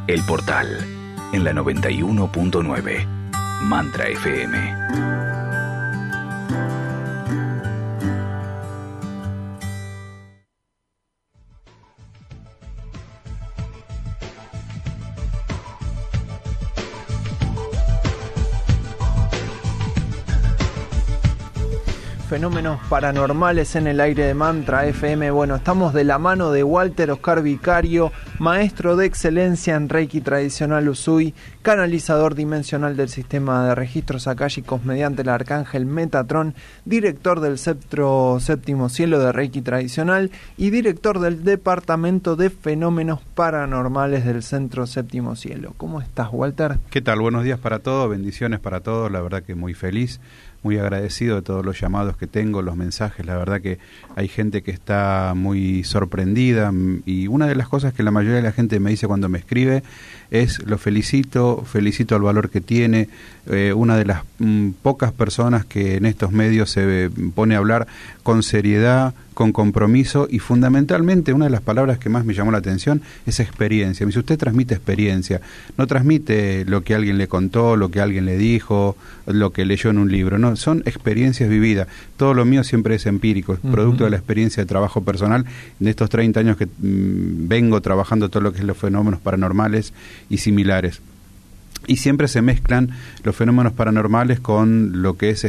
El Portal, en la 91.9, Mantra FM. Fenómenos paranormales en el aire de Mantra FM. Bueno, estamos de la mano de Walter Oscar Vicario, maestro de excelencia en Reiki tradicional Usui, canalizador dimensional del sistema de registros akáshicos mediante el arcángel Metatron, director del Centro Séptimo Cielo de Reiki tradicional y director del Departamento de Fenómenos Paranormales del Centro Séptimo Cielo. ¿Cómo estás, Walter? ¿Qué tal? Buenos días para todos, bendiciones para todos, la verdad que muy feliz. Muy agradecido de todos los llamados que tengo, los mensajes, la verdad que hay gente que está muy sorprendida y una de las cosas que la mayoría de la gente me dice cuando me escribe es lo felicito al valor que tiene, una de las pocas personas que en estos medios se pone a hablar con seriedad, con compromiso y fundamentalmente una de las palabras que más me llamó la atención es experiencia. Me dice, usted transmite experiencia, no transmite lo que alguien le contó, lo que alguien le dijo, lo que leyó en un libro, no, son experiencias vividas. Todo lo mío siempre es empírico, es producto de la experiencia de trabajo personal de estos 30 años que vengo trabajando todo lo que es los fenómenos paranormales y similares. Y siempre se mezclan los fenómenos paranormales con lo que es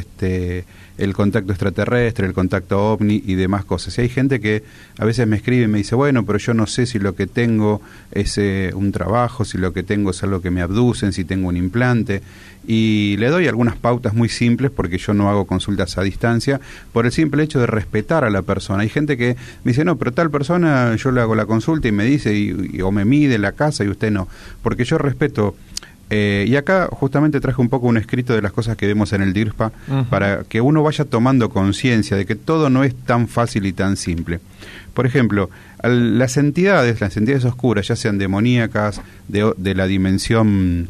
el contacto extraterrestre, el contacto ovni y demás cosas. Y hay gente que a veces me escribe y me dice, bueno, pero yo no sé si lo que tengo es un trabajo, si lo que tengo es algo que me abducen, si tengo un implante. Y le doy algunas pautas muy simples porque yo no hago consultas a distancia por el simple hecho de respetar a la persona. Hay gente que me dice, no, pero tal persona yo le hago la consulta y me dice o me mide la casa y usted no, porque yo respeto. Y acá justamente traje un poco un escrito de las cosas que vemos en el DIRPA para que uno vaya tomando conciencia de que todo no es tan fácil y tan simple. Por ejemplo, las entidades oscuras, ya sean demoníacas, de la dimensión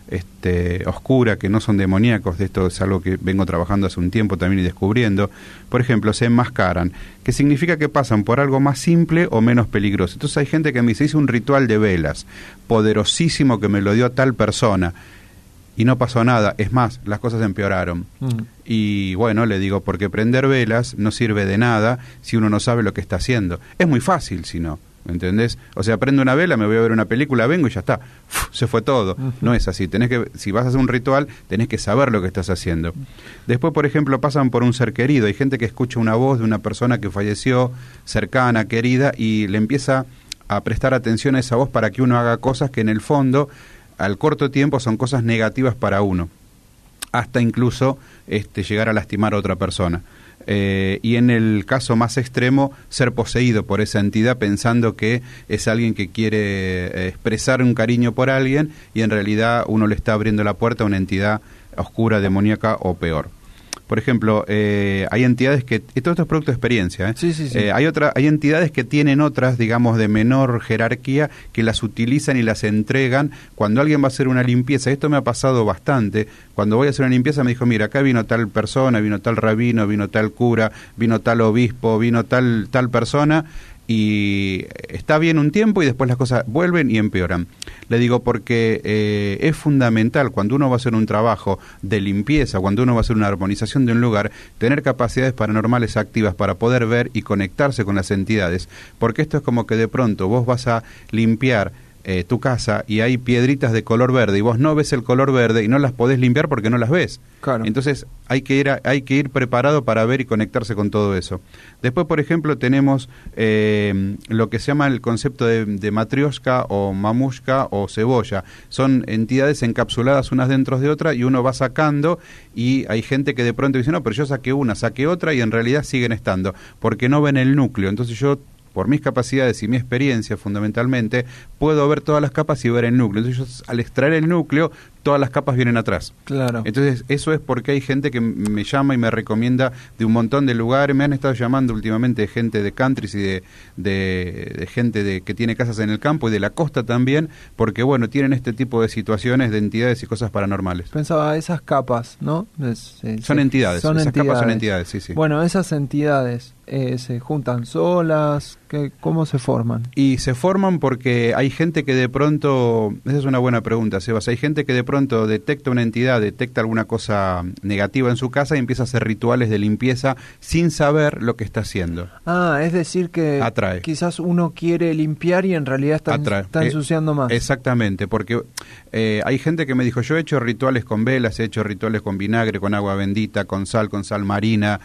oscura, que no son demoníacos, de esto es algo que vengo trabajando hace un tiempo también y descubriendo, por ejemplo, se enmascaran, que significa que pasan por algo más simple o menos peligroso. Entonces hay gente que me dice, hice un ritual de velas, poderosísimo que me lo dio tal persona, y no pasó nada, es más, las cosas empeoraron. Y bueno, le digo, porque prender velas no sirve de nada si uno no sabe lo que está haciendo. Es muy fácil si no. ¿Me entendés? O sea, prendo una vela, me voy a ver una película, vengo y ya está. Se fue todo. No es así. Si vas a hacer un ritual, tenés que saber lo que estás haciendo. Después, por ejemplo, pasan por un ser querido. Hay gente que escucha una voz de una persona que falleció, cercana, querida, y le empieza a prestar atención a esa voz para que uno haga cosas que en el fondo, al corto tiempo, son cosas negativas para uno. Hasta incluso llegar a lastimar a otra persona. Y en el caso más extremo, ser poseído por esa entidad pensando que es alguien que quiere expresar un cariño por alguien y en realidad uno le está abriendo la puerta a una entidad oscura, demoníaca o peor. Por ejemplo, hay entidades que... Todo esto es producto de experiencia, ¿eh? Sí. Hay entidades que tienen otras, digamos, de menor jerarquía, que las utilizan y las entregan cuando alguien va a hacer una limpieza. Esto me ha pasado bastante. Cuando voy a hacer una limpieza me dijo, mira, acá vino tal persona, vino tal rabino, vino tal cura, vino tal obispo, vino tal persona... y está bien un tiempo y después las cosas vuelven y empeoran. Le digo porque es fundamental cuando uno va a hacer un trabajo de limpieza, cuando uno va a hacer una armonización de un lugar, tener capacidades paranormales activas para poder ver y conectarse con las entidades, porque esto es como que de pronto vos vas a limpiar tu casa y hay piedritas de color verde y vos no ves el color verde y no las podés limpiar porque no las ves. Claro. Entonces hay que ir preparado para ver y conectarse con todo eso. Después, por ejemplo, tenemos lo que se llama el concepto de matrioshka o mamushka o cebolla. Son entidades encapsuladas unas dentro de otra y uno va sacando y hay gente que de pronto dice, no, pero yo saqué una, saqué otra y en realidad siguen estando porque no ven el núcleo. Entonces yo, por mis capacidades y mi experiencia fundamentalmente, puedo ver todas las capas y ver el núcleo. Entonces yo, al extraer el núcleo, todas las capas vienen atrás. Claro. Entonces, eso es porque hay gente que me llama y me recomienda de un montón de lugares. Me han estado llamando últimamente gente de countries y de gente que tiene casas en el campo y de la costa también, porque, bueno, tienen este tipo de situaciones de entidades y cosas paranormales. Pensaba, esas capas, ¿no? Son entidades, esas capas son entidades, sí. Bueno, esas entidades se juntan solas, ¿cómo se forman? Y se forman porque hay gente que de pronto, esa es una buena pregunta, Sebas, hay gente que de pronto detecta una entidad, detecta alguna cosa negativa en su casa y empieza a hacer rituales de limpieza sin saber lo que está haciendo. Es decir que atrae. Quizás uno quiere limpiar y en realidad está ensuciando más. Exactamente, porque hay gente que me dijo, yo he hecho rituales con velas, he hecho rituales con vinagre, con agua bendita, con sal marina,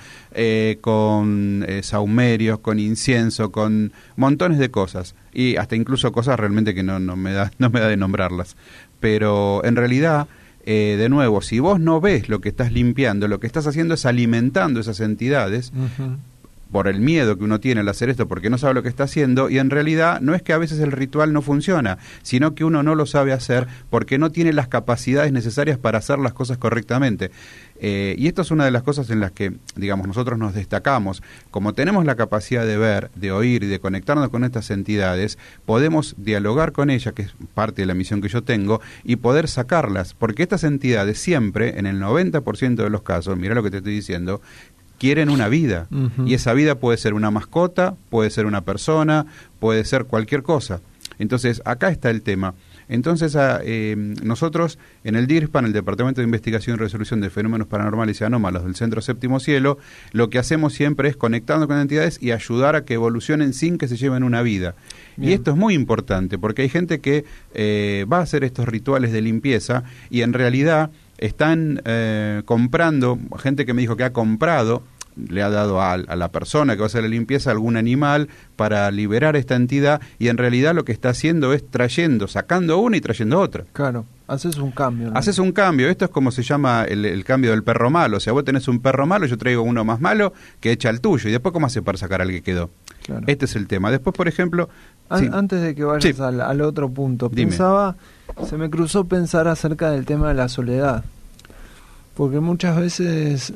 con sahumerios, con incienso, con montones de cosas, y hasta incluso cosas realmente que no me da de nombrarlas. Pero en realidad, de nuevo, si vos no ves lo que estás limpiando, lo que estás haciendo es alimentando esas entidades, por el miedo que uno tiene al hacer esto, porque no sabe lo que está haciendo, y en realidad no es que a veces el ritual no funciona, sino que uno no lo sabe hacer porque no tiene las capacidades necesarias para hacer las cosas correctamente. Y esto es una de las cosas en las que, digamos, nosotros nos destacamos. Como tenemos la capacidad de ver, de oír y de conectarnos con estas entidades, podemos dialogar con ellas, que es parte de la misión que yo tengo, y poder sacarlas, porque estas entidades siempre, en el 90% de los casos, mira lo que te estoy diciendo, quieren una vida, y esa vida puede ser una mascota, puede ser una persona, puede ser cualquier cosa. Entonces, acá está el tema. Entonces, nosotros en el DIRPA, en el Departamento de Investigación y Resolución de Fenómenos Paranormales y Anómalos del Centro Séptimo Cielo, lo que hacemos siempre es conectarnos con entidades y ayudar a que evolucionen sin que se lleven una vida. Bien. Y esto es muy importante, porque hay gente que va a hacer estos rituales de limpieza y en realidad están comprando, gente que me dijo que ha comprado, le ha dado a la persona que va a hacer la limpieza algún animal para liberar esta entidad, y en realidad lo que está haciendo es sacando una y trayendo otra. Claro, haces un cambio, ¿no? Haces un cambio, esto es como se llama el cambio del perro malo, o sea, vos tenés un perro malo, yo traigo uno más malo que echa el tuyo, y después ¿cómo hace para sacar al que quedó? Claro. Este es el tema. Después, por ejemplo... Antes de que vayas al otro punto, Dime. Se me cruzó pensar acerca del tema de la soledad, porque muchas veces...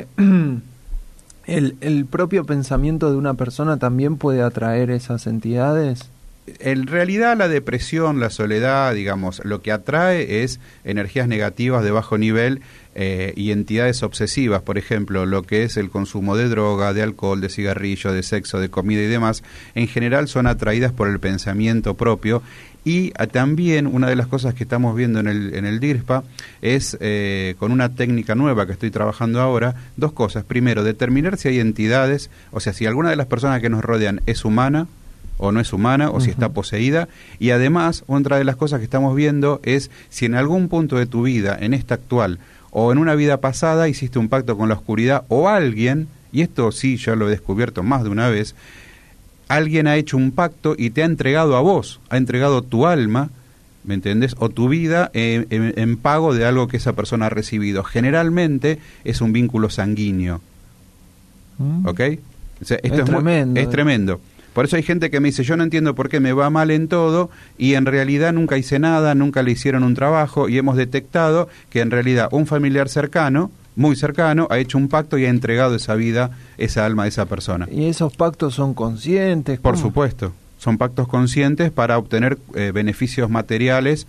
¿El propio pensamiento de una persona también puede atraer esas entidades? En realidad la depresión, la soledad, digamos, lo que atrae es energías negativas de bajo nivel y entidades obsesivas, por ejemplo, lo que es el consumo de droga, de alcohol, de cigarrillo, de sexo, de comida y demás, en general son atraídas por el pensamiento propio. Y también una de las cosas que estamos viendo en el DIRPA es, con una técnica nueva que estoy trabajando ahora, dos cosas. Primero, determinar si hay entidades, o sea, si alguna de las personas que nos rodean es humana o no es humana, o si está poseída. Y además, otra de las cosas que estamos viendo es si en algún punto de tu vida, en esta actual, o en una vida pasada, hiciste un pacto con la oscuridad, o alguien, y esto sí ya lo he descubierto más de una vez, alguien ha hecho un pacto y te ha entregado a vos, ha entregado tu alma, ¿me entendés? O tu vida en pago de algo que esa persona ha recibido. Generalmente es un vínculo sanguíneo. ¿Ok? O sea, esto es tremendo. Es tremendo. Por eso hay gente que me dice, yo no entiendo por qué me va mal en todo, y en realidad nunca hice nada, nunca le hicieron un trabajo, y hemos detectado que en realidad un familiar cercano, muy cercano, ha hecho un pacto y ha entregado esa vida, esa alma a esa persona. ¿Y esos pactos son conscientes? ¿Cómo? Por supuesto, son pactos conscientes para obtener beneficios materiales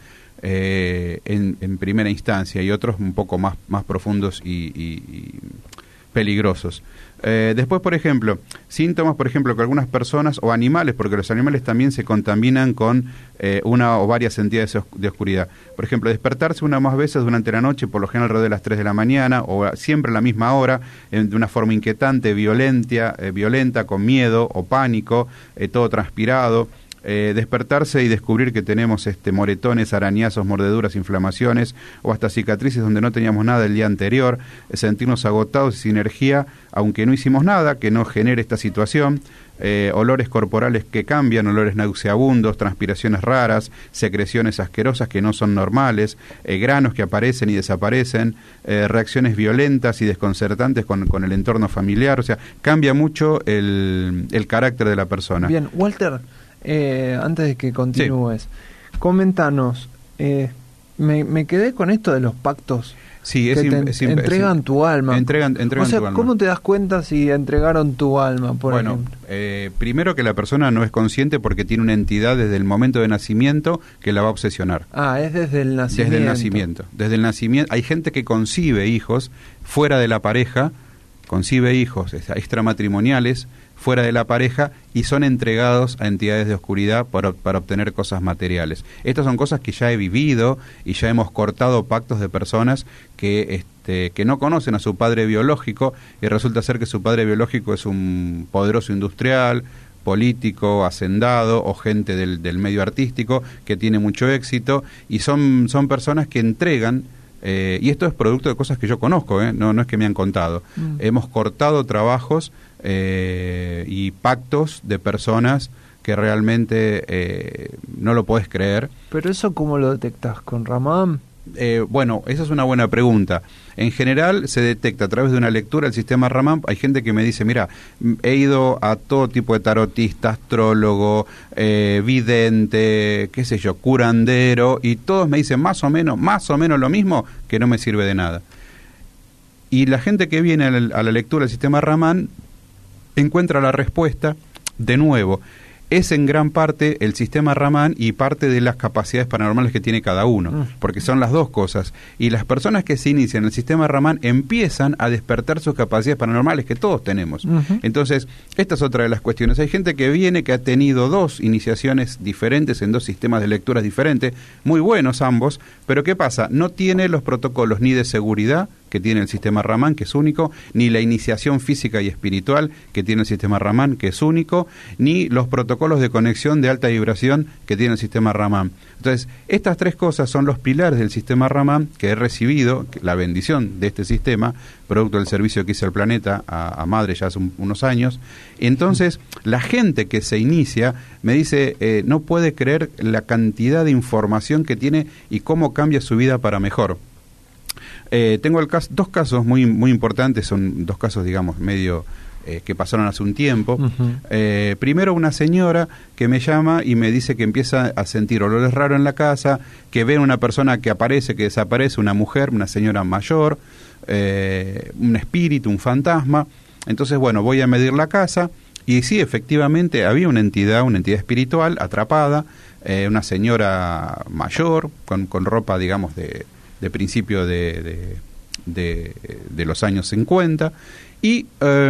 en primera instancia, y otros un poco más profundos y peligrosos. Después, por ejemplo, síntomas, por ejemplo, que algunas personas o animales, porque los animales también se contaminan con una o varias entidades de oscuridad. Por ejemplo, despertarse una o más veces durante la noche, por lo general alrededor de las 3 de la mañana, o siempre a la misma hora, de una forma inquietante, violenta, con miedo o pánico, todo transpirado. Despertarse y descubrir que tenemos moretones, arañazos, mordeduras, inflamaciones o hasta cicatrices donde no teníamos nada el día anterior, sentirnos agotados y sin energía aunque no hicimos nada que no genere esta situación, olores corporales que cambian, olores nauseabundos, transpiraciones raras, secreciones asquerosas que no son normales, granos que aparecen y desaparecen, reacciones violentas y desconcertantes con el entorno familiar. O sea, cambia mucho el carácter de la persona. Bien, Walter, antes de que continúes, coméntanos, Me quedé con esto de los pactos. Sí, entregan tu alma. Entregan o sea, tu alma. ¿cómo te das cuenta si entregaron tu alma, por ejemplo? Primero que la persona no es consciente porque tiene una entidad desde el momento de nacimiento que la va a obsesionar. Es desde el nacimiento. Desde el nacimiento. Hay gente que concibe hijos fuera de la pareja, concibe hijos extramatrimoniales fuera de la pareja y son entregados a entidades de oscuridad para obtener cosas materiales. Estas son cosas que ya he vivido y ya hemos cortado pactos de personas que no conocen a su padre biológico y resulta ser que su padre biológico es un poderoso industrial, político, hacendado o gente del medio artístico que tiene mucho éxito y son personas que entregan. Y esto es producto de cosas que yo conozco, no es que me han contado. Hemos cortado trabajos y pactos de personas que realmente no lo podés creer. ¿Pero eso cómo lo detectás? ¿Con Ramán? Bueno, esa es una buena pregunta. En general se detecta a través de una lectura del sistema Ramán. Hay gente que me dice, mira, he ido a todo tipo de tarotista, astrólogo, vidente, qué sé yo, curandero, y todos me dicen más o menos lo mismo, que no me sirve de nada. Y la gente que viene a la lectura del sistema Ramán encuentra la respuesta, de nuevo, es en gran parte el sistema Ramán y parte de las capacidades paranormales que tiene cada uno, porque son las dos cosas. Y las personas que se inician en el sistema Ramán empiezan a despertar sus capacidades paranormales que todos tenemos. Entonces, esta es otra de las cuestiones. Hay gente que viene que ha tenido 2 iniciaciones diferentes en 2 sistemas de lecturas diferentes, muy buenos ambos, pero ¿qué pasa? No tiene los protocolos ni de seguridad que tiene el sistema Ramán, que es único, ni la iniciación física y espiritual que tiene el sistema Ramán, que es único, ni los protocolos de conexión de alta vibración que tiene el sistema Ramán. Entonces, estas 3 cosas son los pilares del sistema Ramán que he recibido, la bendición de este sistema, producto del servicio que hice al planeta a Madre ya hace unos años. Entonces, la gente que se inicia me dice, no puede creer la cantidad de información que tiene y cómo cambia su vida para mejor. Tengo 2 casos muy importantes, son 2 casos, digamos, medio que pasaron hace un tiempo. Primero, una señora que me llama y me dice que empieza a sentir olores raros en la casa, que ve una persona que aparece, que desaparece, una mujer, una señora mayor, un espíritu, un fantasma. Entonces, bueno, voy a medir la casa y sí, efectivamente, había una entidad espiritual atrapada, una señora mayor, con ropa, digamos, de principio de los años 50 y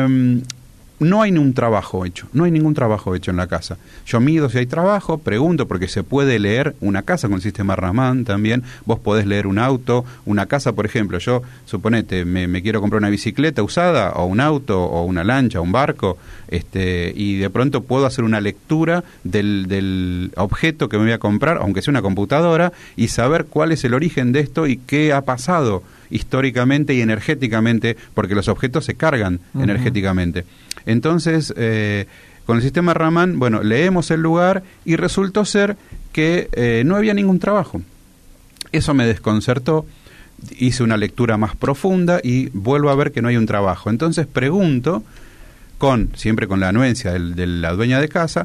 no hay ningún trabajo hecho en la casa. Yo mido si hay trabajo, pregunto porque se puede leer una casa con el sistema Ramán también. Vos podés leer un auto, una casa, por ejemplo. Yo, suponete, me quiero comprar una bicicleta usada o un auto o una lancha, un barco, y de pronto puedo hacer una lectura del objeto que me voy a comprar, aunque sea una computadora, y saber cuál es el origen de esto y qué ha pasado históricamente y energéticamente, porque los objetos se cargan energéticamente. Entonces, con el sistema Ramán, bueno, leemos el lugar y resultó ser que no había ningún trabajo. Eso me desconcertó, hice una lectura más profunda y vuelvo a ver que no hay un trabajo. Entonces pregunto, siempre con la anuencia de la dueña de casa,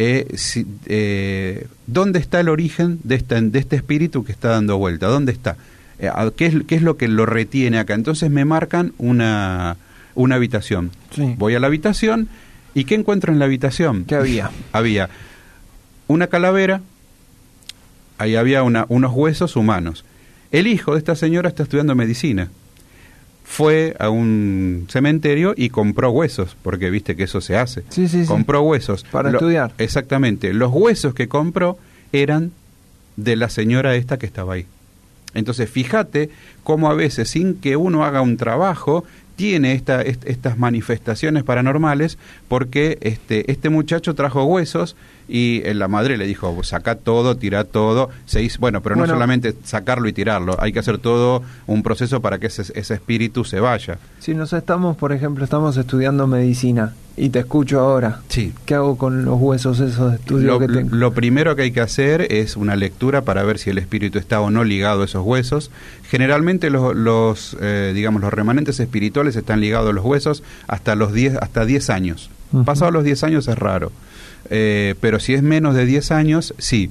¿dónde está el origen de este espíritu que está dando vuelta? ¿Dónde está? ¿Qué es lo que lo retiene acá? Entonces me marcan una habitación. Sí. Voy a la habitación y ¿qué encuentro en la habitación? ¿Qué había? Había una calavera, ahí había unos huesos humanos. El hijo de esta señora está estudiando medicina. Fue a un cementerio y compró huesos, porque viste que eso se hace. Sí. Compró huesos. Para estudiar. Exactamente. Los huesos que compró eran de la señora esta que estaba ahí. Entonces, fíjate cómo a veces, sin que uno haga un trabajo, tiene estas manifestaciones paranormales, porque este muchacho trajo huesos y la madre le dijo, saca todo, tira todo, pero no solamente sacarlo y tirarlo, hay que hacer todo un proceso para que ese espíritu se vaya. Si por ejemplo, estamos estudiando medicina y te escucho ahora, sí. ¿Qué hago con los huesos esos de estudio que tengo? Lo primero que hay que hacer es una lectura para ver si el espíritu está o no ligado a esos huesos. Generalmente los remanentes espirituales están ligados a los huesos hasta 10 años. Pasados los 10 años es raro. Pero si es menos de 10 años, sí.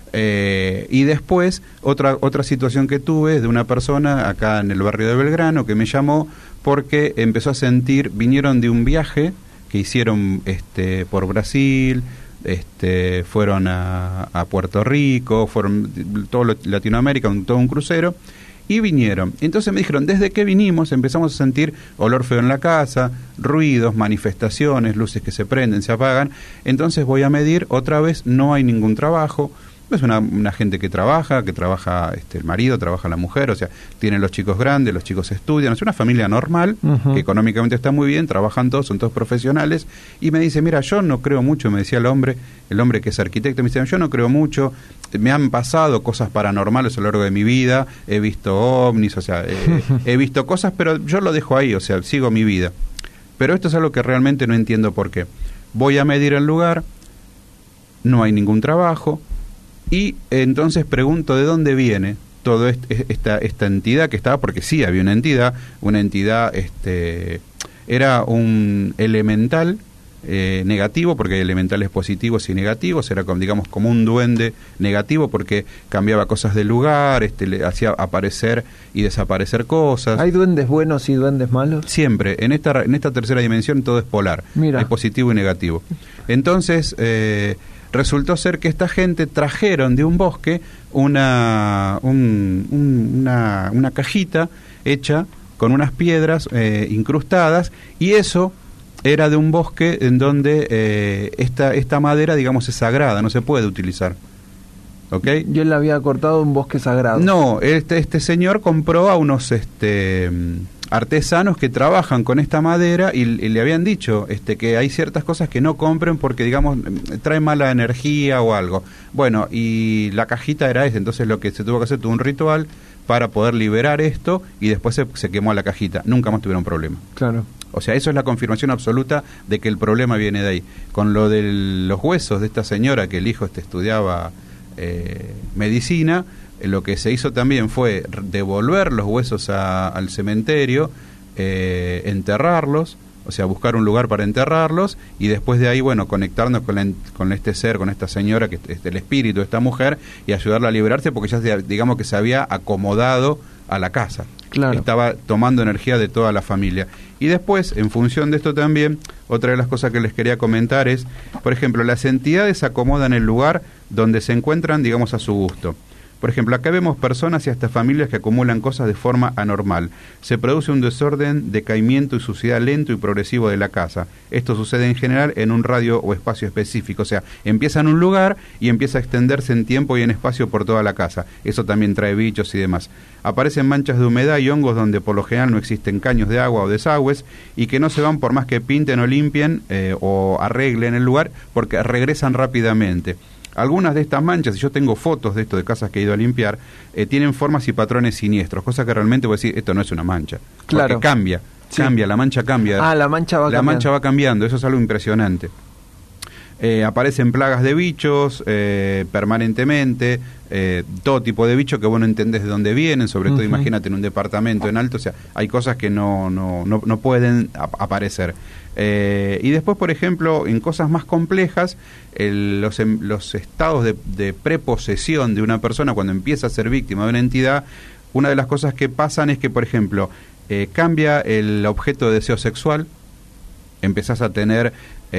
Y después, otra situación que tuve de una persona acá en el barrio de Belgrano que me llamó porque empezó a sentir, vinieron de un viaje que hicieron por Brasil, fueron a Puerto Rico, fueron todo Latinoamérica, todo un crucero, y vinieron. Entonces me dijeron, desde que vinimos empezamos a sentir olor feo en la casa, ruidos, manifestaciones, luces que se prenden, se apagan. Entonces voy a medir, otra vez no hay ningún trabajo. Es una gente que trabaja el marido, trabaja la mujer, o sea, tienen los chicos grandes, los chicos estudian, es una familia normal, que económicamente está muy bien, trabajan todos, son todos profesionales, y me dice, mira, yo no creo mucho, me decía el hombre que es arquitecto, me dice, yo no creo mucho, me han pasado cosas paranormales a lo largo de mi vida, he visto ovnis, o sea, he visto cosas, pero yo lo dejo ahí, o sea, sigo mi vida. Pero esto es algo que realmente no entiendo por qué. Voy a medir el lugar, no hay ningún trabajo, y entonces pregunto de dónde viene toda esta entidad que estaba, porque sí había una entidad, era un elemental negativo, porque hay elementales positivos y negativos, era como un duende negativo porque cambiaba cosas del lugar, le hacía aparecer y desaparecer cosas. ¿Hay duendes buenos y duendes malos? Siempre, en esta tercera dimensión todo es polar, es positivo y negativo. Entonces resultó ser que esta gente trajeron de un bosque una cajita hecha con unas piedras incrustadas, y eso era de un bosque en donde esta madera, digamos, es sagrada, no se puede utilizar. ¿Okay? Yo le había cortado un bosque sagrado. No, este señor compró a unos artesanos que trabajan con esta madera y le habían dicho que hay ciertas cosas que no compren porque, digamos, trae mala energía o algo. Bueno, y la cajita era esa, entonces lo que se tuvo que hacer, tuvo un ritual para poder liberar esto, y después se quemó la cajita. Nunca más tuvieron problema. Claro. O sea, eso es la confirmación absoluta de que el problema viene de ahí. Con lo de los huesos de esta señora, que el hijo estudiaba medicina, lo que se hizo también fue devolver los huesos al cementerio, enterrarlos, o sea, buscar un lugar para enterrarlos, y después de ahí, bueno, conectarnos con este ser, con esta señora, que es el espíritu de esta mujer, y ayudarla a liberarse, porque ya, digamos, que se había acomodado a la casa. Claro. Estaba tomando energía de toda la familia. Y después, en función de esto también, otra de las cosas que les quería comentar es, por ejemplo, las entidades se acomodan en el lugar donde se encuentran, digamos, a su gusto. Por ejemplo, acá vemos personas y hasta familias que acumulan cosas de forma anormal. Se produce un desorden, decaimiento y suciedad lento y progresivo de la casa. Esto sucede en general en un radio o espacio específico. O sea, empieza en un lugar y empieza a extenderse en tiempo y en espacio por toda la casa. Eso también trae bichos y demás. Aparecen manchas de humedad y hongos donde por lo general no existen caños de agua o desagües, y que no se van por más que pinten o limpien o arreglen el lugar, porque regresan rápidamente. Algunas de estas manchas, y yo tengo fotos de esto de casas que he ido a limpiar, tienen formas y patrones siniestros, cosa que realmente voy a decir, esto no es una mancha. Claro. Porque cambia, la mancha cambia. La mancha va cambiando. La mancha va cambiando, eso es algo impresionante. Aparecen plagas de bichos permanentemente, todo tipo de bichos que vos no entendés de dónde vienen, sobre todo imagínate en un departamento en alto, o sea, hay cosas que no pueden aparecer. Y después, por ejemplo, en cosas más complejas, los estados de preposesión de una persona cuando empieza a ser víctima de una entidad, una de las cosas que pasan es que, por ejemplo, cambia el objeto de deseo sexual, empezás a tener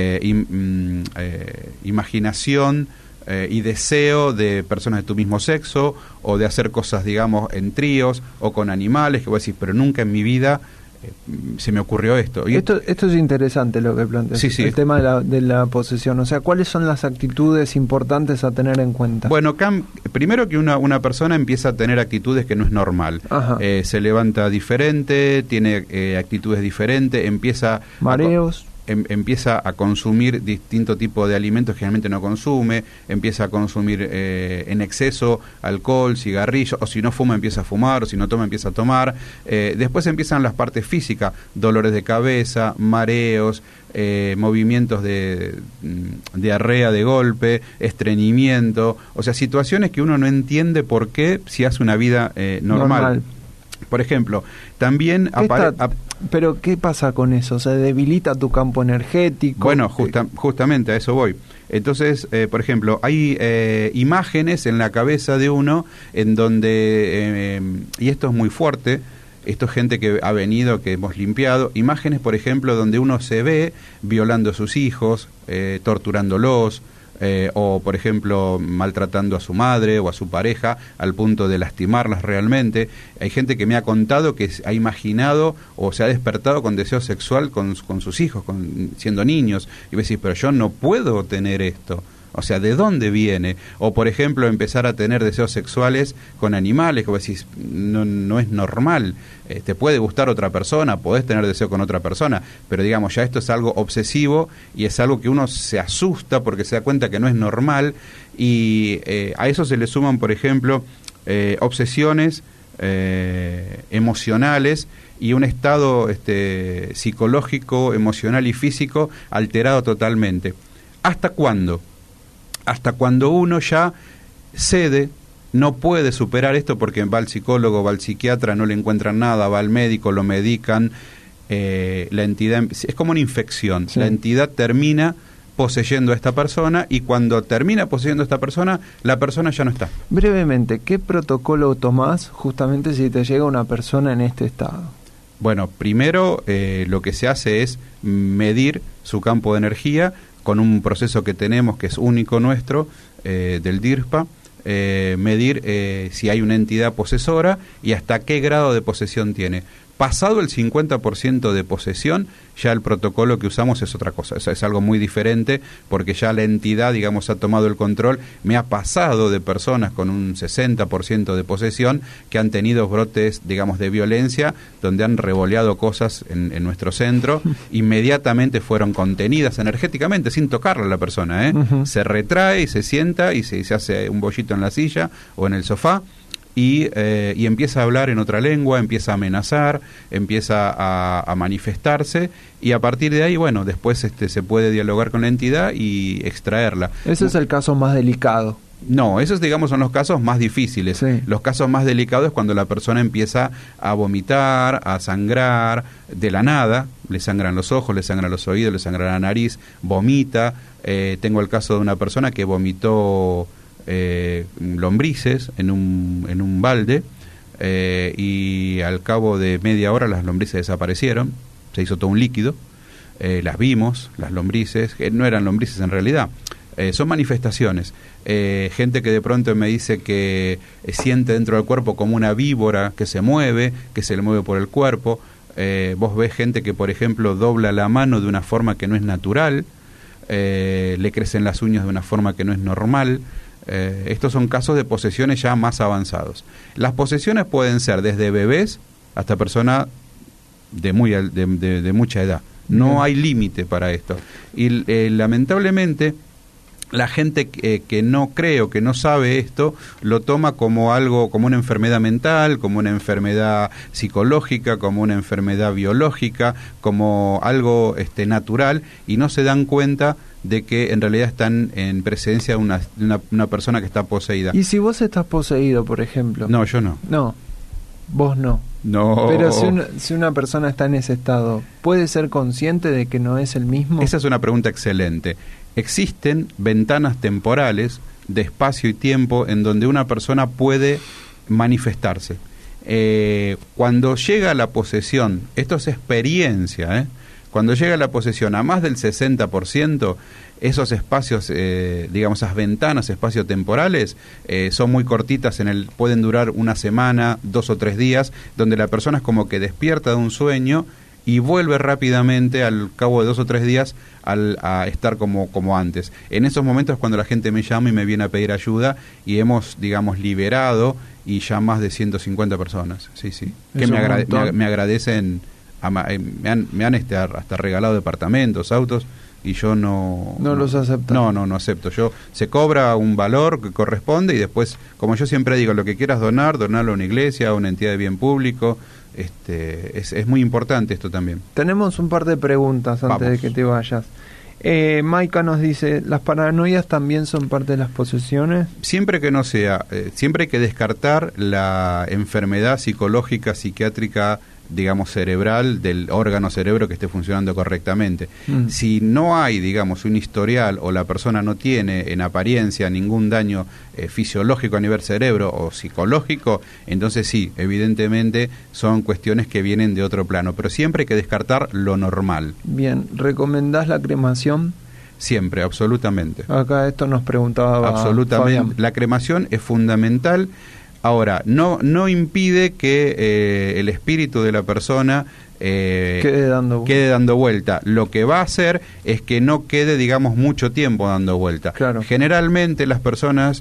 imaginación y deseo de personas de tu mismo sexo, o de hacer cosas, digamos, en tríos o con animales, que vos decís, pero nunca en mi vida se me ocurrió esto. Y esto es interesante lo que planteas, sí. El tema de la posesión. O sea, ¿cuáles son las actitudes importantes a tener en cuenta? Bueno, primero que una persona empieza a tener actitudes que no es normal. Se levanta diferente, tiene actitudes diferentes, empieza... Mareos. Empieza a consumir distinto tipo de alimentos que generalmente no consume, empieza a consumir en exceso alcohol, cigarrillos, o si no fuma empieza a fumar, o si no toma empieza a tomar. Después empiezan las partes físicas, dolores de cabeza, mareos, movimientos de diarrea de golpe, estreñimiento, o sea, situaciones que uno no entiende por qué si hace una vida normal. Por ejemplo, también ¿Pero qué pasa con eso? ¿Se debilita tu campo energético? Bueno, justamente a eso voy. Entonces, por ejemplo, hay imágenes en la cabeza de uno en donde, y esto es muy fuerte, esto es gente que ha venido, que hemos limpiado, imágenes, por ejemplo, donde uno se ve violando a sus hijos, torturándolos, o, por ejemplo, maltratando a su madre o a su pareja al punto de lastimarlas realmente. Hay gente que me ha contado que ha imaginado o se ha despertado con deseo sexual con sus hijos, siendo niños, y vos decís, pero yo no puedo tener esto. O sea, ¿de dónde viene? O, por ejemplo, empezar a tener deseos sexuales con animales, que vos decís, no es normal. Te puede gustar otra persona, podés tener deseo con otra persona, pero digamos, ya esto es algo obsesivo y es algo que uno se asusta porque se da cuenta que no es normal, y a eso se le suman, por ejemplo, obsesiones emocionales y un estado psicológico, emocional y físico alterado totalmente. ¿Hasta cuándo? Hasta cuando uno ya cede, no puede superar esto porque va al psicólogo, va al psiquiatra, no le encuentran nada, va al médico, lo medican, la entidad, es como una infección, sí. La entidad termina poseyendo a esta persona, y cuando termina poseyendo a esta persona, la persona ya no está. Brevemente, ¿qué protocolo tomás justamente si te llega una persona en este estado? Bueno, primero lo que se hace es medir su campo de energía con un proceso que tenemos que es único nuestro, del DIRPA, medir si hay una entidad posesora y hasta qué grado de posesión tiene. Pasado el 50% de posesión, ya el protocolo que usamos es otra cosa, es algo muy diferente, porque ya la entidad, digamos, ha tomado el control. Me ha pasado de personas con un 60% de posesión que han tenido brotes, digamos, de violencia, donde han revoleado cosas en nuestro centro, inmediatamente fueron contenidas energéticamente, sin tocarla a la persona, uh-huh. Se retrae y se sienta y se hace un bollito en la silla o en el sofá, y empieza a hablar en otra lengua, empieza a amenazar, empieza a manifestarse, y a partir de ahí, bueno, después se puede dialogar con la entidad y extraerla. Ese es el caso más delicado. No, esos, digamos, son los casos más difíciles. Sí. Los casos más delicados es cuando la persona empieza a vomitar, a sangrar de la nada, le sangran los ojos, le sangran los oídos, le sangra la nariz, vomita. Tengo el caso de una persona que vomitó lombrices en un balde, y al cabo de media hora las lombrices desaparecieron, se hizo todo un líquido, las vimos, las lombrices, que no eran lombrices en realidad, son manifestaciones. Gente que de pronto me dice que siente dentro del cuerpo como una víbora que se le mueve por el cuerpo. Vos ves gente que, por ejemplo, dobla la mano de una forma que no es natural, le crecen las uñas de una forma que no es normal. Estos son casos de posesiones ya más avanzados. Las posesiones pueden ser desde bebés hasta personas de mucha edad. No hay límite para esto. Y lamentablemente la gente que no cree o que no sabe esto lo toma como algo, como una enfermedad mental, como una enfermedad psicológica, como una enfermedad biológica, como algo natural, y no se dan cuenta de que en realidad están en presencia de una persona que está poseída. ¿Y si vos estás poseído, por ejemplo? No, yo no. No, vos no. No. Pero si una persona está en ese estado, ¿puede ser consciente de que no es el mismo? Esa es una pregunta excelente. Existen ventanas temporales de espacio y tiempo en donde una persona puede manifestarse. Cuando llega la posesión, esto es experiencia, cuando llega la posesión a más del 60%, esos espacios, digamos, esas ventanas espaciotemporales son muy cortitas, pueden durar una semana, 2 o 3 días, donde la persona es como que despierta de un sueño y vuelve rápidamente al cabo de 2 o 3 días a estar como antes. En esos momentos cuando la gente me llama y me viene a pedir ayuda, y hemos, digamos, liberado y ya más de 150 personas. Sí, que me agradecen, me han hasta regalado departamentos, autos, y yo no los acepto. No acepto. Se cobra un valor que corresponde, y después, como yo siempre digo, lo que quieras donarlo a una iglesia, a una entidad de bien público. Es muy importante esto también. Tenemos un par de preguntas antes de que te vayas. Maika nos dice, ¿las paranoias también son parte de las posesiones? Siempre que no sea, siempre hay que descartar la enfermedad psicológica, psiquiátrica digamos, cerebral del órgano cerebro que esté funcionando correctamente. Si no hay, digamos, un historial o la persona no tiene en apariencia ningún daño fisiológico a nivel cerebro o psicológico, entonces sí, evidentemente son cuestiones que vienen de otro plano, pero siempre hay que descartar lo normal. Bien, ¿recomendás la cremación? Siempre, absolutamente. Acá esto nos preguntaba absolutamente. Fabián. La cremación es fundamental. Ahora, no impide que el espíritu de la persona quede dando vuelta. Lo que va a hacer es que no quede, digamos, mucho tiempo dando vuelta. Claro. Generalmente las personas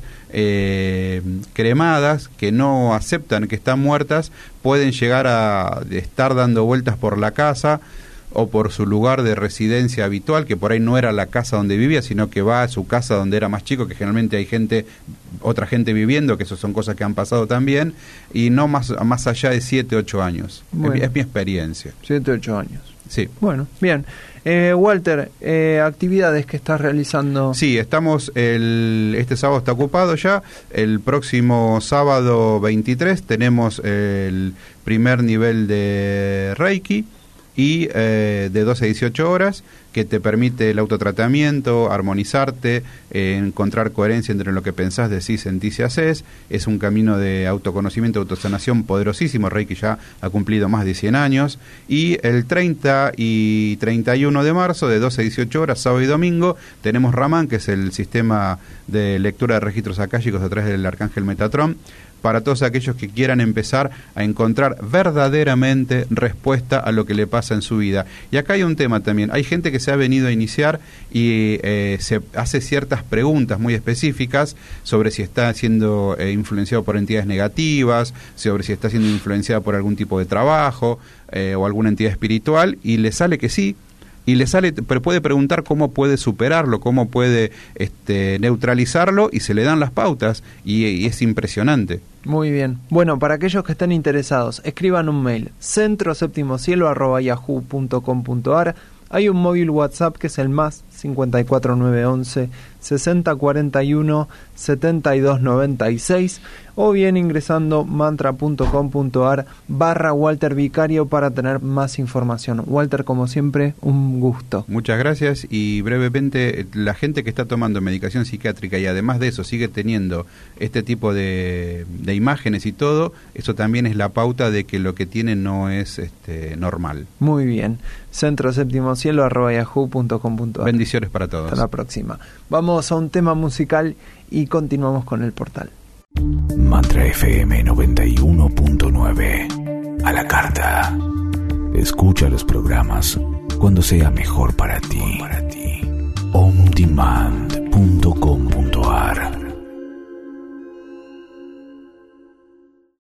cremadas que no aceptan que están muertas pueden llegar a estar dando vueltas por la casa o por su lugar de residencia habitual, que por ahí no era la casa donde vivía, sino que va a su casa donde era más chico, que generalmente hay otra gente viviendo, que eso son cosas que han pasado también, y no más allá de 7, 8 años. Bueno, es mi experiencia. 7, 8 años. Sí. Bueno, bien. Walter, actividades que estás realizando. Sí, estamos, este sábado está ocupado ya, el próximo sábado 23 tenemos el primer nivel de Reiki, y de 12 a 18 horas, que te permite el autotratamiento, armonizarte, encontrar coherencia entre lo que pensás, decís, sentís y hacés. Es un camino de autoconocimiento, autosanación poderosísimo. Reiki ya ha cumplido más de 100 años. Y el 30 y 31 de marzo, de 12 a 18 horas, sábado y domingo, tenemos Raman, que es el sistema de lectura de registros akáshicos a través del Arcángel Metatron, para todos aquellos que quieran empezar a encontrar verdaderamente respuesta a lo que le pasa en su vida. Y acá hay un tema también. Hay gente que se ha venido a iniciar y se hace ciertas preguntas muy específicas sobre si está siendo influenciado por entidades negativas, sobre si está siendo influenciado por algún tipo de trabajo o alguna entidad espiritual, y le sale que sí. Y le sale, pero puede preguntar cómo puede superarlo, cómo puede neutralizarlo, y se le dan las pautas, y es impresionante. Muy bien. Bueno, para aquellos que estén interesados, escriban un mail, centroseptimocielo@yahoo.com.ar. Hay un móvil WhatsApp que es el más 54911 6041 7296, o bien ingresando mantra.com.ar/Walter Vicario para tener más información. Walter, como siempre, un gusto. Muchas gracias. Y brevemente, la gente que está tomando medicación psiquiátrica y además de eso sigue teniendo este tipo de imágenes y todo, eso también es la pauta de que lo que tiene no es normal. Muy bien. centroseptimocielo@yahoo.com.ar. Bendiciones para todos. Hasta la próxima. Vamos a un tema musical y continuamos con el portal. Mantra FM 91.9. A la carta. Escucha los programas cuando sea mejor para ti. On Demand.